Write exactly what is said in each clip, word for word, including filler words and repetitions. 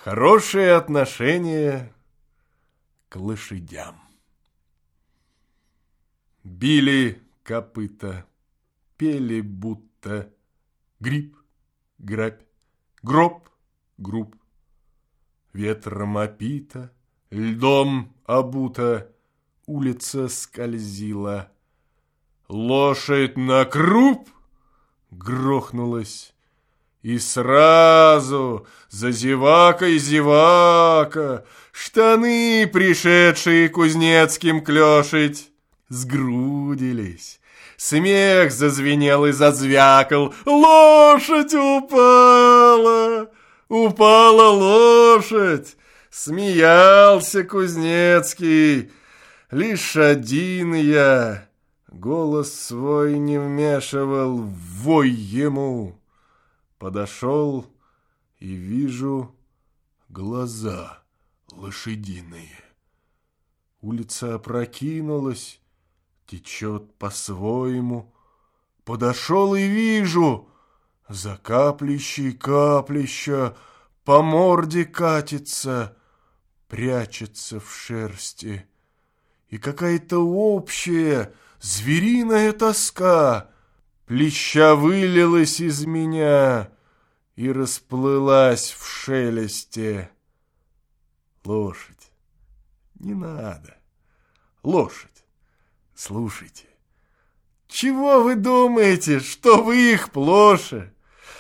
Хорошее отношение к лошадям. Били копыта, пели будто гриб, грабь, гроб, груб. Ветром опита, льдом обута, улица скользила. Лошадь на круп грохнулась, и сразу за зевакой зевака, штаны, пришедшие кузнецким клешить, сгрудились. Смех зазвенел и зазвякал. Лошадь упала! Упала лошадь! Смеялся Кузнецкий. Лишь один я голос свой не вмешивал в вой ему. Подошел и вижу глаза лошадиные. Улица опрокинулась, течет по-своему. Подошел и вижу, за каплищей каплища по морде катится, прячется в шерсти. И какая-то общая звериная тоска плеща вылилась из меня и расплылась в шелесте. Лошадь, не надо. Лошадь, слушайте. Чего вы думаете, что вы их плоше?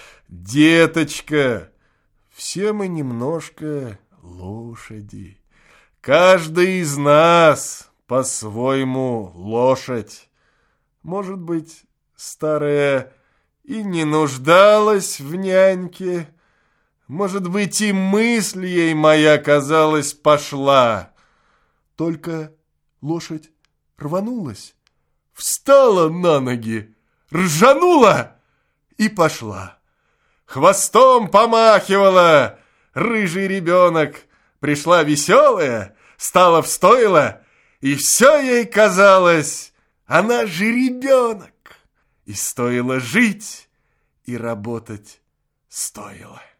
Деточка, все мы немножко лошади. Каждый из нас по-своему лошадь. Может быть, старая и не нуждалась в няньке. Может быть, и мысль ей моя, казалось, пошла. Только лошадь рванулась, встала на ноги, ржанула и пошла. Хвостом помахивала. Рыжий ребенок. Пришла веселая, стала в стойло, и все ей казалось, она же ребенок. И стоило жить, и работать стоило.